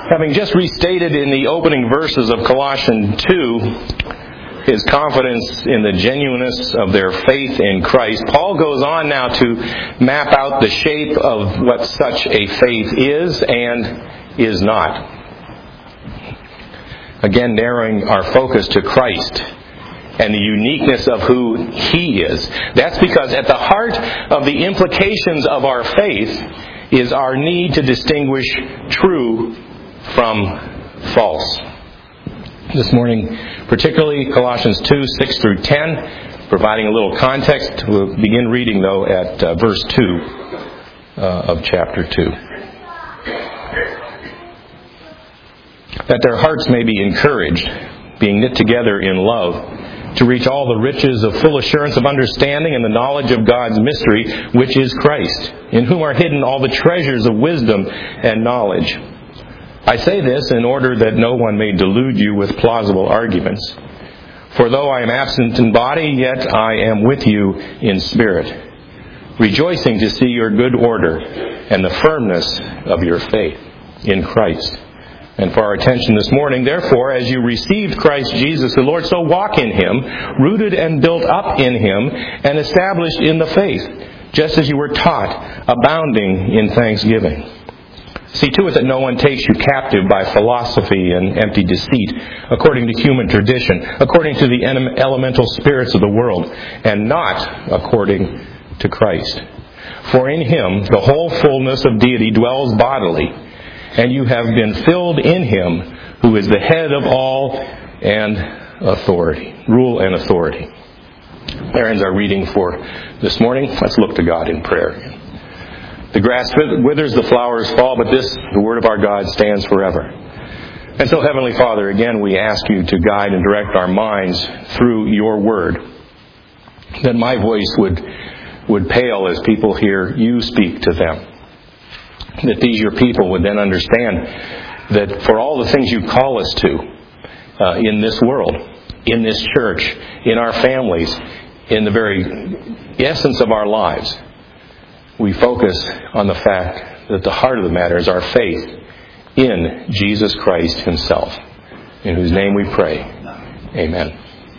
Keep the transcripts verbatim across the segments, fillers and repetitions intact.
Having just restated in the opening verses of Colossians two his confidence in the genuineness of their faith in Christ, Paul goes on now to map out the shape of what such a faith is and is not. Again, narrowing our focus to Christ and the uniqueness of who He is. That's because at the heart of the implications of our faith is our need to distinguish true from false. This morning, particularly Colossians two, six through ten, providing a little context. We'll begin reading, though, at uh, verse two uh, of chapter two. That their hearts may be encouraged, being knit together in love, to reach all the riches of full assurance of understanding and the knowledge of God's mystery, which is Christ, in whom are hidden all the treasures of wisdom and knowledge. I say this in order that no one may delude you with plausible arguments. For though I am absent in body, yet I am with you in spirit, rejoicing to see your good order and the firmness of your faith in Christ. And for our attention this morning, therefore, as you received Christ Jesus the Lord, so walk in Him, rooted and built up in Him, and established in the faith, just as you were taught, abounding in thanksgiving. See to it that no one takes you captive by philosophy and empty deceit, according to human tradition, according to the elemental spirits of the world, and not according to Christ. For in Him the whole fullness of deity dwells bodily, and you have been filled in Him, who is the head of all and authority, rule and authority. There ends our reading for this morning. Let's look to God in prayer. The grass withers, the flowers fall, but this, the word of our God, stands forever. And so, Heavenly Father, again we ask you to guide and direct our minds through your word, that my voice would, would pale as people hear you speak to them. That these your people would then understand that for all the things you call us to uh, in this world, in this church, in our families, in the very essence of our lives, we focus on the fact that the heart of the matter is our faith in Jesus Christ Himself, in whose name we pray. Amen.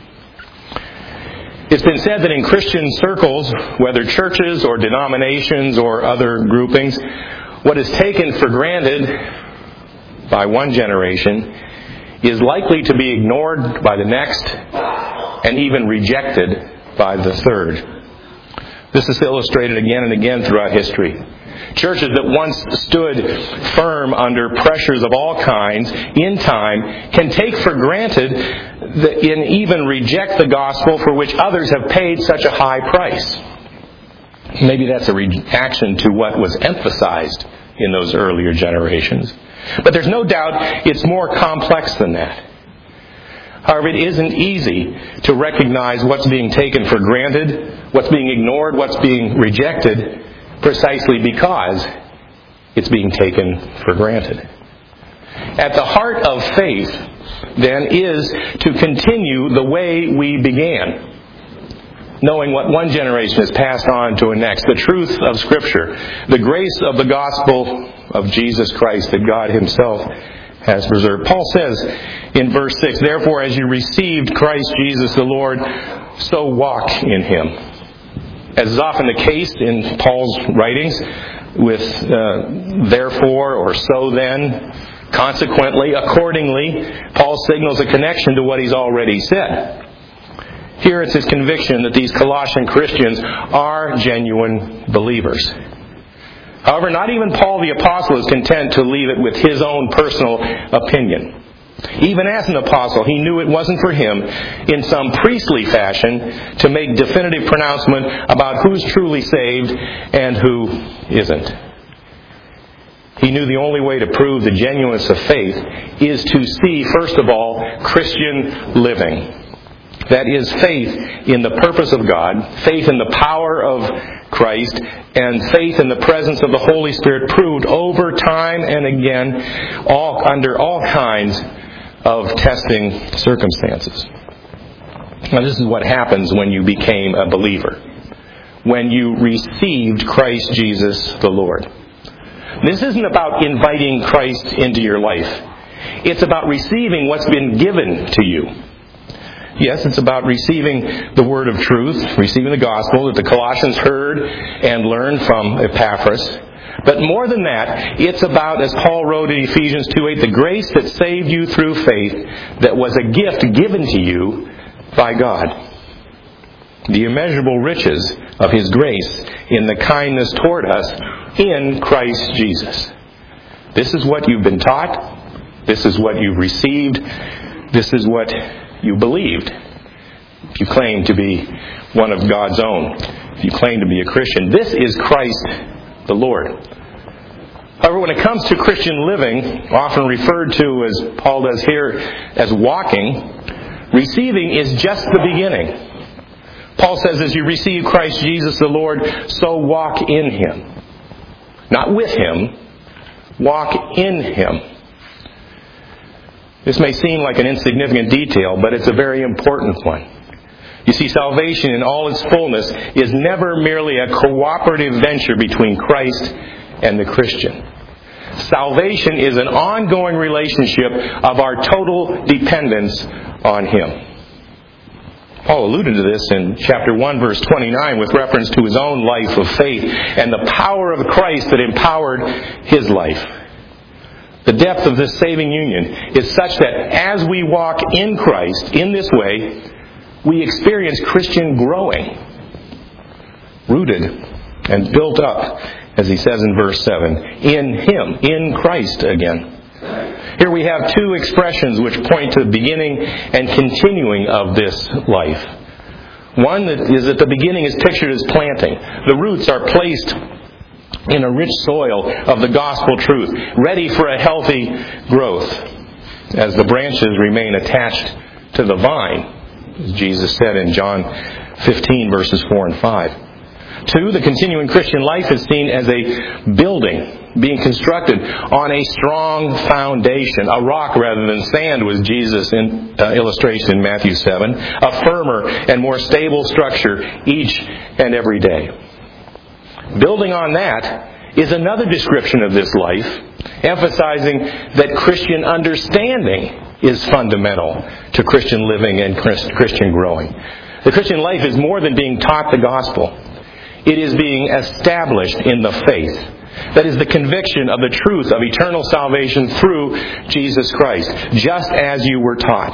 It's been said that in Christian circles, whether churches or denominations or other groupings, what is taken for granted by one generation is likely to be ignored by the next and even rejected by the third. This is illustrated again and again throughout history. Churches that once stood firm under pressures of all kinds in time can take for granted and even reject the gospel for which others have paid such a high price. Maybe that's a reaction to what was emphasized in those earlier generations. But there's no doubt it's more complex than that. However, it isn't easy to recognize what's being taken for granted, what's being ignored, what's being rejected, precisely because it's being taken for granted. At the heart of faith, then, is to continue the way we began, knowing what one generation has passed on to a next, the truth of Scripture, the grace of the gospel of Jesus Christ that God Himself has preserved. Paul says in verse six, therefore as you received Christ Jesus the Lord, so walk in Him. As is often the case in Paul's writings, with uh, therefore or so then, consequently, accordingly, Paul signals a connection to what he's already said. Here it's his conviction that these Colossian Christians are genuine believers. However, not even Paul the Apostle is content to leave it with his own personal opinion. Even as an apostle, he knew it wasn't for him, in some priestly fashion, to make definitive pronouncement about who's truly saved and who isn't. He knew the only way to prove the genuineness of faith is to see, first of all, Christian living. That is, faith in the purpose of God, faith in the power of Christ, and faith in the presence of the Holy Spirit proved over time and again, all under all kinds of testing circumstances. Now, this is what happens when you became a believer, when you received Christ Jesus the Lord. This isn't about inviting Christ into your life. It's about receiving what's been given to you. Yes, it's about receiving the word of truth, receiving the gospel that the Colossians heard and learned from Epaphras. But more than that, it's about, as Paul wrote in Ephesians two eight, the grace that saved you through faith that was a gift given to you by God. The immeasurable riches of His grace in the kindness toward us in Christ Jesus. This is what you've been taught. This is what you've received. This is what you believed. If you claim to be one of God's own, if you claim to be a Christian, this is Christ the Lord. However, when it comes to Christian living, often referred to, as Paul does here, as walking, receiving is just the beginning. Paul says, as you receive Christ Jesus the Lord, so walk in Him. Not with Him, walk in Him. This may seem like an insignificant detail, but it's a very important one. You see, salvation in all its fullness is never merely a cooperative venture between Christ and the Christian. Salvation is an ongoing relationship of our total dependence on Him. Paul alluded to this in chapter one, verse twenty-nine, with reference to his own life of faith and the power of Christ that empowered his life. The depth of this saving union is such that as we walk in Christ in this way, we experience Christian growing, rooted and built up, as he says in verse seven, in Him, in Christ again. Here we have two expressions which point to the beginning and continuing of this life. One that is that the beginning is pictured as planting. The roots are placed in a rich soil of the gospel truth, ready for a healthy growth, as the branches remain attached to the vine, as Jesus said in John fifteen, verses four and five. Two, the continuing Christian life is seen as a building being constructed on a strong foundation. A rock rather than sand was Jesus' in, uh, illustration in Matthew seven. A firmer and more stable structure each and every day. Building on that is another description of this life, emphasizing that Christian understanding is fundamental to Christian living and Christian growing. The Christian life is more than being taught the gospel. It is being established in the faith. That is the conviction of the truth of eternal salvation through Jesus Christ, just as you were taught.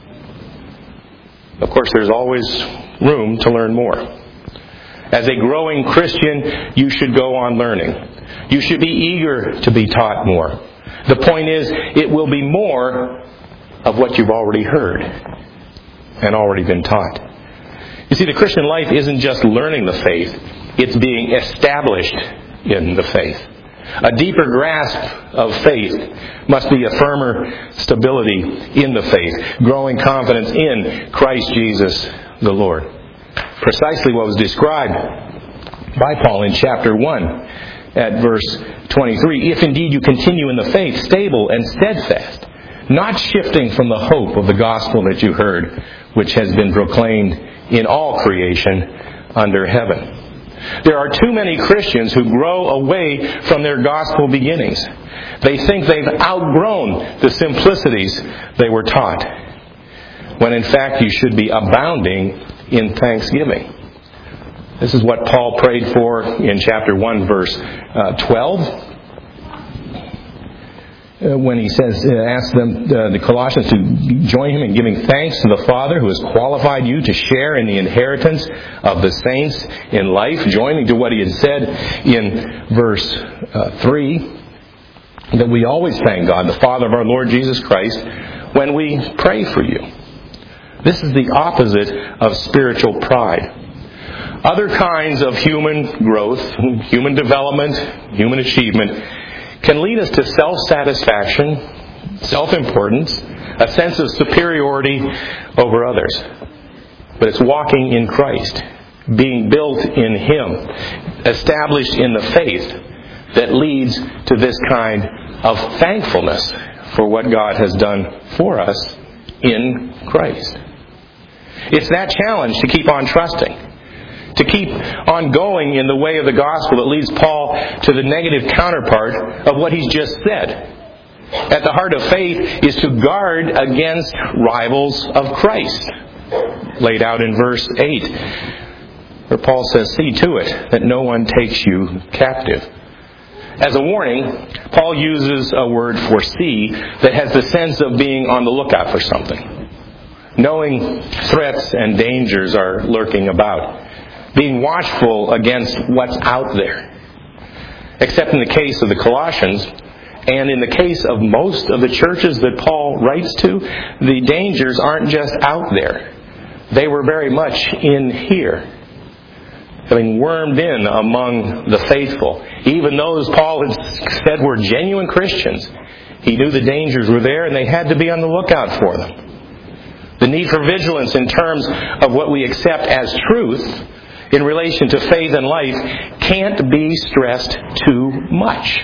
Of course, there's always room to learn more. As a growing Christian, you should go on learning. You should be eager to be taught more. The point is, it will be more of what you've already heard and already been taught. You see, the Christian life isn't just learning the faith, it's being established in the faith. A deeper grasp of faith must be a firmer stability in the faith, growing confidence in Christ Jesus the Lord. Precisely what was described by Paul in chapter one at verse twenty-three. If indeed you continue in the faith, stable and steadfast, not shifting from the hope of the gospel that you heard, which has been proclaimed in all creation under heaven. There are too many Christians who grow away from their gospel beginnings. They think they've outgrown the simplicities they were taught, when in fact you should be abounding in thanksgiving. This is what Paul prayed for in chapter one, verse uh, twelve. Uh, when he says, uh, ask them, uh, the Colossians, to join him in giving thanks to the Father who has qualified you to share in the inheritance of the saints in life, joining to what he had said in verse uh, three, that we always thank God, the Father of our Lord Jesus Christ, when we pray for you. This is the opposite of spiritual pride. Other kinds of human growth, human development, human achievement, can lead us to self-satisfaction, self-importance, a sense of superiority over others. But it's walking in Christ, being built in Him, established in the faith, that leads to this kind of thankfulness for what God has done for us in Christ. It's that challenge to keep on trusting. to keep on going in the way of the gospel that leads Paul to the negative counterpart of what he's just said. At the heart of faith is to guard against rivals of Christ, laid out in verse eight, where Paul says, "See to it that no one takes you captive." As a warning, Paul uses a word for see that has the sense of being on the lookout for something, knowing threats and dangers are lurking about, being watchful against what's out there. Except in the case of the Colossians, and in the case of most of the churches that Paul writes to, the dangers aren't just out there. They were very much in here, having wormed in among the faithful. Even those Paul had said were genuine Christians, he knew the dangers were there and they had to be on the lookout for them. The need for vigilance in terms of what we accept as truth in relation to faith and life can't be stressed too much.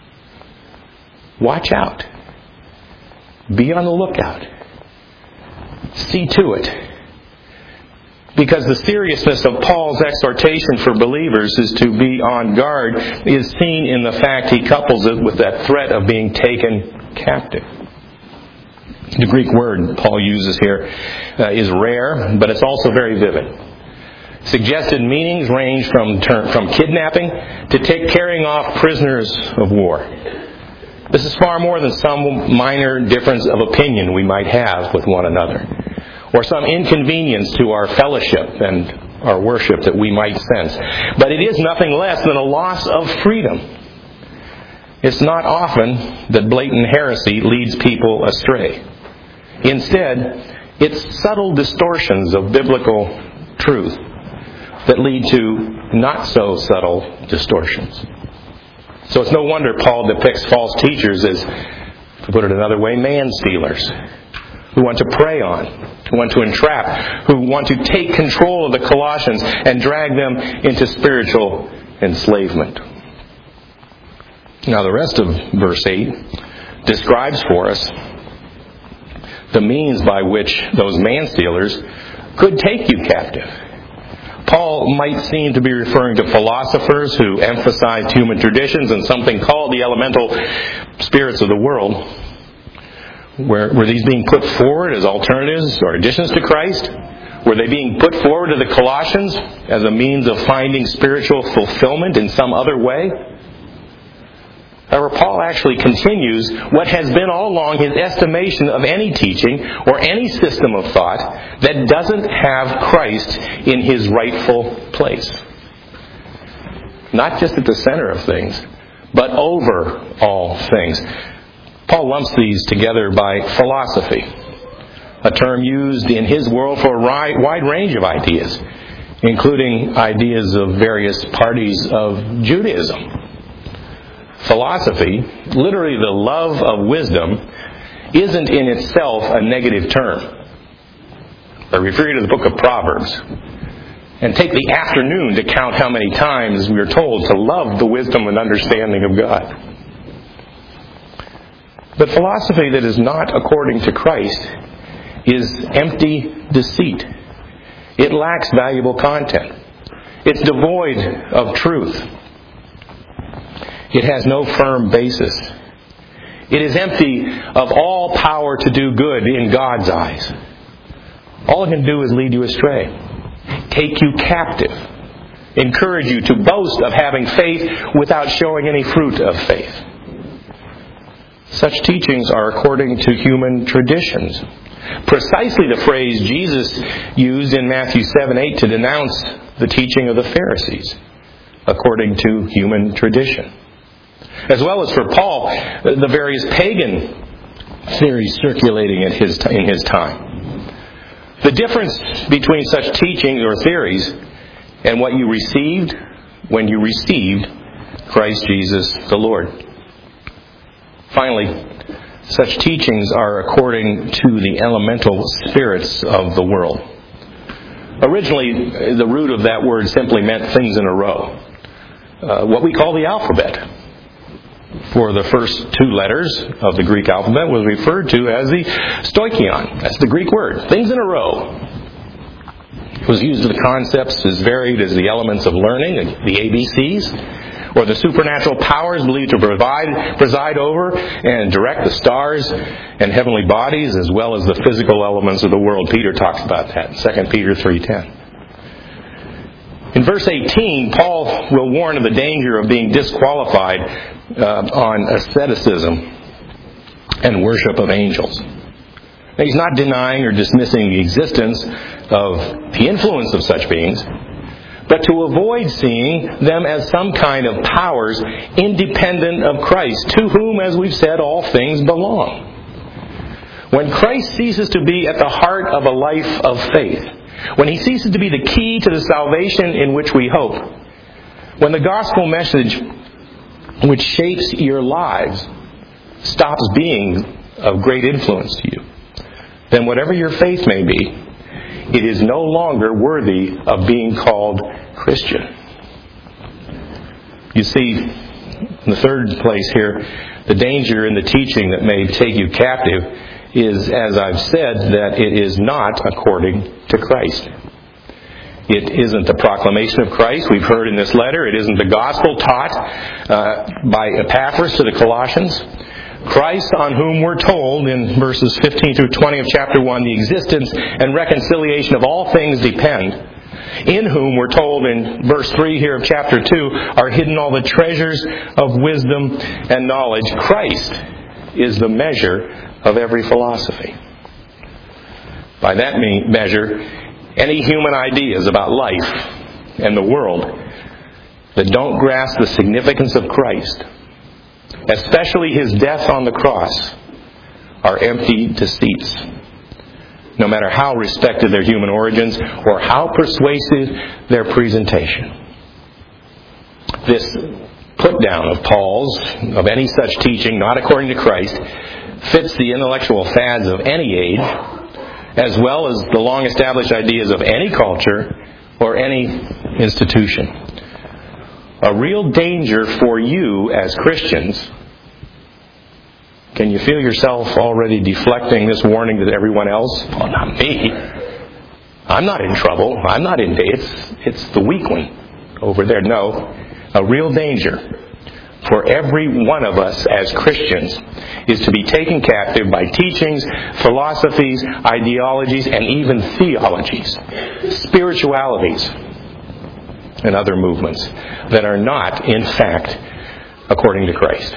Watch out. Be on the lookout. See to it. Because the seriousness of Paul's exhortation for believers is to be on guard is seen in the fact he couples it with that threat of being taken captive. The Greek word Paul uses here uh, is rare, but it's also very vivid. Suggested meanings range from term, from kidnapping to take carrying off prisoners of war. This is far more than some minor difference of opinion we might have with one another, or some inconvenience to our fellowship and our worship that we might sense. But it is nothing less than a loss of freedom. It's not often that blatant heresy leads people astray. Instead, it's subtle distortions of biblical truth that lead to not so subtle distortions. So it's no wonder Paul depicts false teachers as, to put it another way, man-stealers, who want to prey on, who want to entrap, who want to take control of the Colossians and drag them into spiritual enslavement. Now the rest of verse eight describes for us the means by which those man-stealers could take you captive. Paul might seem to be referring to philosophers who emphasized human traditions and something called the elemental spirits of the world. Were, were these being put forward as alternatives or additions to Christ? Were they being put forward to the Colossians as a means of finding spiritual fulfillment in some other way? However, Paul actually continues what has been all along his estimation of any teaching or any system of thought that doesn't have Christ in his rightful place. Not just at the center of things, but over all things. Paul lumps these together by philosophy, a term used in his world for a wide range of ideas, including ideas of various parties of Judaism. Philosophy, literally the love of wisdom, isn't in itself a negative term. I refer you to the book of Proverbs. And take the afternoon to count how many times we are told to love the wisdom and understanding of God. But philosophy that is not according to Christ is empty deceit. It lacks valuable content. It's devoid of truth. It has no firm basis. It is empty of all power to do good in God's eyes. All it can do is lead you astray, take you captive, encourage you to boast of having faith without showing any fruit of faith. Such teachings are according to human traditions. Precisely the phrase Jesus used in Matthew seven eight to denounce the teaching of the Pharisees, according to human tradition. As well as for Paul, the various pagan theories circulating in his, in his time. The difference between such teachings or theories and what you received when you received Christ Jesus the Lord. Finally, such teachings are according to the elemental spirits of the world. Originally, the root of that word simply meant things in a row. Uh, what we call the alphabet. For the first two letters of the Greek alphabet was referred to as the stoichion. That's the Greek word. Things in a row. It was used with concepts as varied as the elements of learning, the A B Cs, or the supernatural powers believed to provide, preside over and direct the stars and heavenly bodies, as well as the physical elements of the world. Peter talks about that in Second Peter three ten. In verse eighteen, Paul will warn of the danger of being disqualified uh, on asceticism and worship of angels. Now, he's not denying or dismissing the existence of the influence of such beings, but to avoid seeing them as some kind of powers independent of Christ, to whom, as we've said, all things belong. When Christ ceases to be at the heart of a life of faith, when he ceases to be the key to the salvation in which we hope, when the gospel message which shapes your lives stops being of great influence to you, then whatever your faith may be, it is no longer worthy of being called Christian. You see, in the third place here, the danger in the teaching that may take you captive is, as I've said, that it is not according to Christ. It isn't the proclamation of Christ we've heard in this letter. It isn't the gospel taught uh, by Epaphras to the Colossians. Christ, on whom we're told in verses fifteen through twenty of chapter one, the existence and reconciliation of all things depend, in whom we're told in verse three here of chapter two, are hidden all the treasures of wisdom and knowledge. Christ is the measure of every philosophy. By that measure, any human ideas about life and the world that don't grasp the significance of Christ, especially his death on the cross, are empty deceits, no matter how respected their human origins or how persuasive their presentation. This put-down of Paul's, of any such teaching, not according to Christ, fits the intellectual fads of any age, as well as the long-established ideas of any culture or any institution. A real danger for you as Christians. Can you feel yourself already deflecting this warning to everyone else? Well, not me. I'm not in trouble. I'm not in danger. It's, it's the weak one over there. No. A real danger for every one of us as Christians is to be taken captive by teachings, philosophies, ideologies, and even theologies, spiritualities, and other movements that are not, in fact, according to Christ.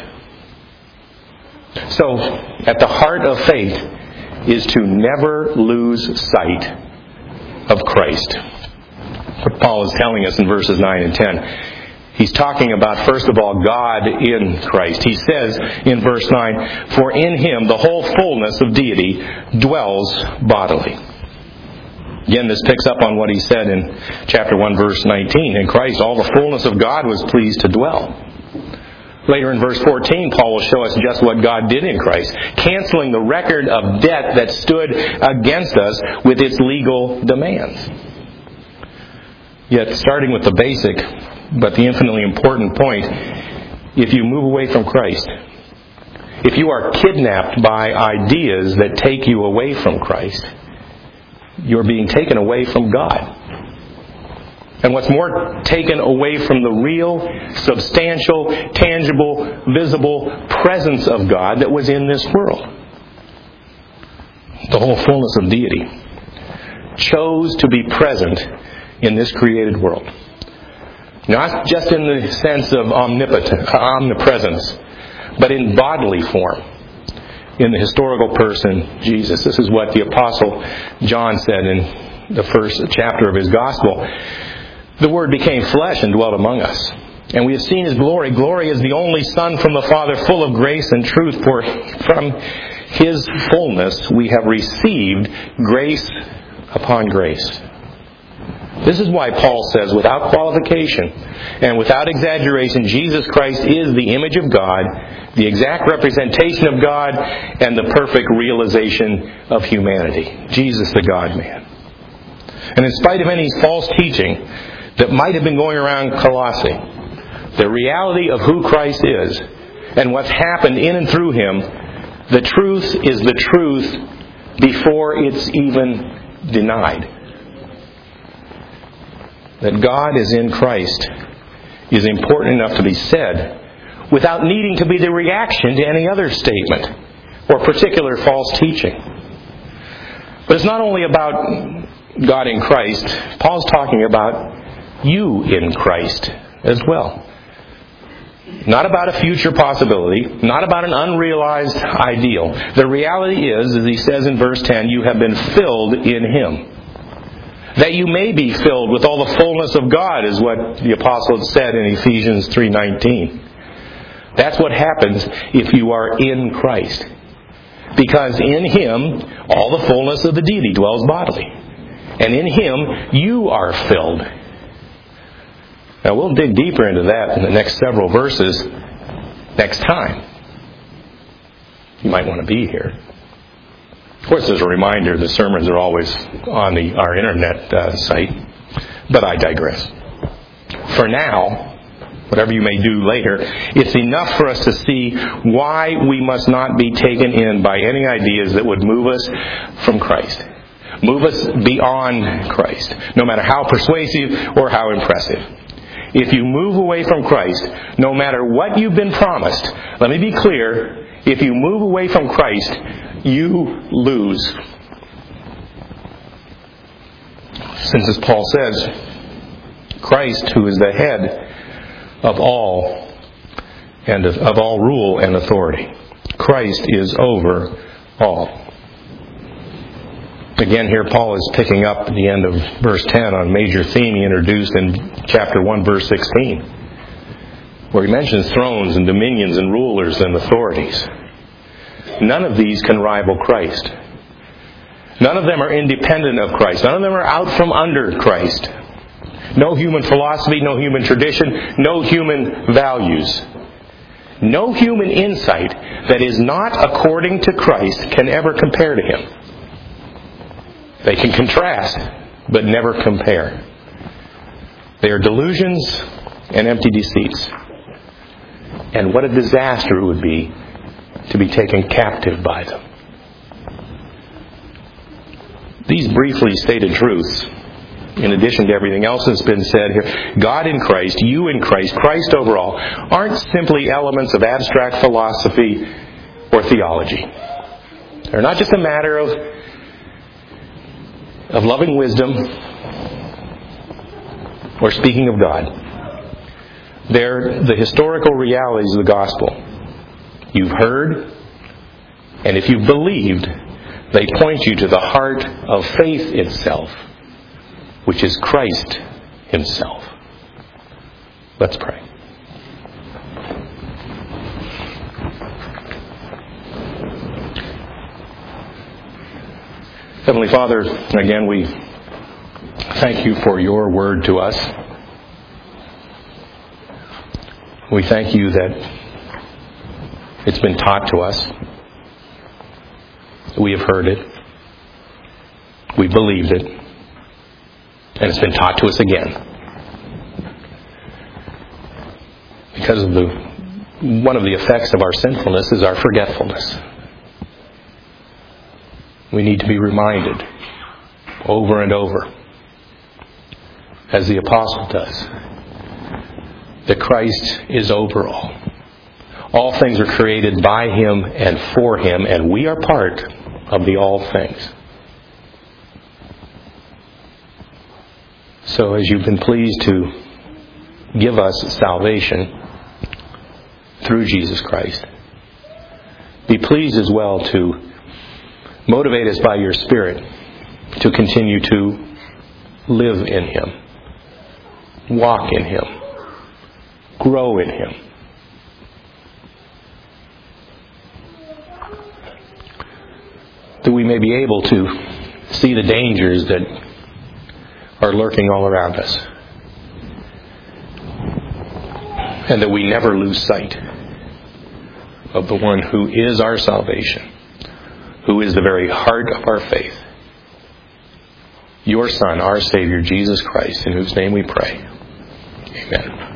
So, at the heart of faith is to never lose sight of Christ. What Paul is telling us in verses nine and ten. He's talking about, first of all, God in Christ. He says in verse nine, "For in him the whole fullness of deity dwells bodily." Again, this picks up on what he said in chapter one, verse nineteen. In Christ, all the fullness of God was pleased to dwell. Later in verse fourteen, Paul will show us just what God did in Christ, canceling the record of debt that stood against us with its legal demands. Yet, starting with the basic, but the infinitely important point, if you move away from Christ, if you are kidnapped by ideas that take you away from Christ, you're being taken away from God. And what's more, taken away from the real, substantial, tangible, visible presence of God that was in this world. The whole fullness of deity chose to be present in this created world. Not just in the sense of omnipotent, omnipresence, but in bodily form. In the historical person, Jesus. This is what the Apostle John said in the first chapter of his Gospel. The Word became flesh and dwelt among us. And we have seen his glory. Glory is the only Son from the Father, full of grace and truth. For from his fullness we have received grace upon grace. This is why Paul says, without qualification and without exaggeration, Jesus Christ is the image of God, the exact representation of God, and the perfect realization of humanity. Jesus, the God-man. And in spite of any false teaching that might have been going around Colossae, the reality of who Christ is and what's happened in and through him, the truth is the truth before it's even denied. that God is in Christ is important enough to be said without needing to be the reaction to any other statement or particular false teaching. But it's not only about God in Christ. Paul's talking about you in Christ as well. Not about a future possibility, not about an unrealized ideal. The reality is, as he says in verse ten, you have been filled in Him. That you may be filled with all the fullness of God is what the apostle said in Ephesians three nineteen. That's what happens if you are in Christ. Because in Him, all the fullness of the deity dwells bodily. And in Him, you are filled. Now we'll dig deeper into that in the next several verses next time. You might want to be here. Of course, as a reminder, the sermons are always on the our internet uh, site, but I digress. For now, whatever you may do later, it's enough for us to see why we must not be taken in by any ideas that would move us from Christ. Move us beyond Christ, no matter how persuasive or how impressive. If you move away from Christ, no matter what you've been promised, let me be clear, if you move away from Christ, you lose. Since, as Paul says, Christ, who is the head of all and of, of all rule and authority. Christ is over all. Again, here Paul is picking up at the end of verse ten on a major theme he introduced in chapter one, verse sixteen, where he mentions thrones and dominions and rulers and authorities. None of these can rival Christ. None of them are independent of Christ. None of them are out from under Christ. No human philosophy, no human tradition, no human values. No human insight that is not according to Christ can ever compare to Him. They can contrast, but never compare. They are delusions and empty deceits. And what a disaster it would be to be taken captive by them. These briefly stated truths, in addition to everything else that's been said here, God in Christ, you in Christ, Christ over all, aren't simply elements of abstract philosophy or theology. They're not just a matter of of loving wisdom or speaking of God. They're the historical realities of the gospel. You've heard, and if you've believed, they point you to the heart of faith itself, which is Christ Himself. Let's pray. Heavenly Father, again we thank You for Your word to us. We thank You that it's been taught to us. We have heard it. We believed it. And it's been taught to us again. Because of the one of the effects of our sinfulness is our forgetfulness. We need to be reminded over and over, as the apostle does, that Christ is over all. All things are created by Him and for Him, and we are part of the all things. So as You've been pleased to give us salvation through Jesus Christ, be pleased as well to motivate us by Your Spirit to continue to live in Him, walk in Him, grow in Him. That we may be able to see the dangers that are lurking all around us. And that we never lose sight of the one who is our salvation, who is the very heart of our faith. Your Son, our Savior, Jesus Christ, in whose name we pray. Amen.